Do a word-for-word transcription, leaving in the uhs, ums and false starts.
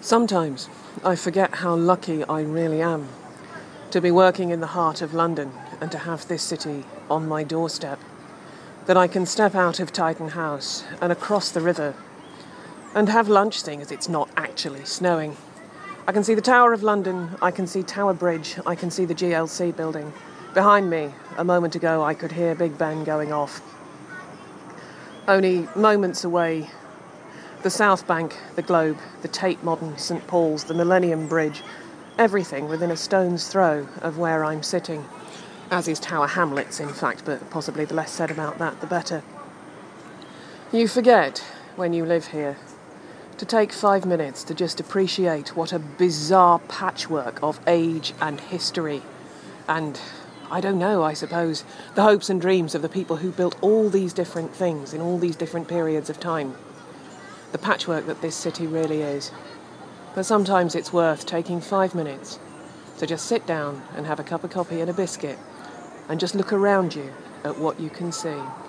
Sometimes I forget how lucky I really am to be working in the heart of London and to have this city on my doorstep. That I can step out of Titan House and across the river and have lunch, seeing as it's not actually snowing. I can see the Tower of London, I can see Tower Bridge, I can see the G L C building. Behind me, a moment ago, I could hear Big Ben going off. Only moments away, the South Bank, the Globe, the Tate Modern, St Paul's, the Millennium Bridge, everything within a stone's throw of where I'm sitting. As is Tower Hamlets, in fact, but possibly the less said about that, the better. You forget, when you live here, to take five minutes to just appreciate what a bizarre patchwork of age and history and, I don't know, I suppose, the hopes and dreams of the people who built all these different things in all these different periods of time. The patchwork that this city really is. But sometimes it's worth taking five minutes to just sit down and have a cup of coffee and a biscuit and just look around you at what you can see.